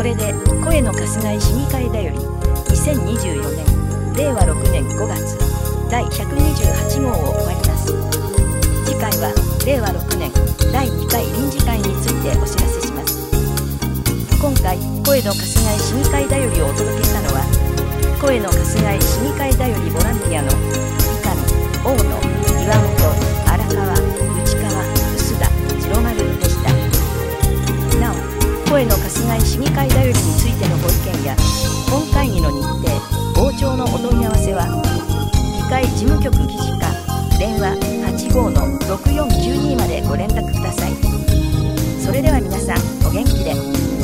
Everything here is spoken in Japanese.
れで声の春日井市議会だより2024年令和6年5月第128号を終わります。次回は令和6年第2回臨時会についてお知らせします。今回声の春日井市議会だよりをお届けしたのは、声の春日井市議会だよりボランティアの伊上、大野、岩本、荒川、内川、臼田、次郎丸でした。なお、声の春日井市議会だよりについてのご意見や本会議の日程、傍聴のお問い合わせは議会事務局議事課電話 85-6492 までご連絡ください。それでは皆さんお元気で。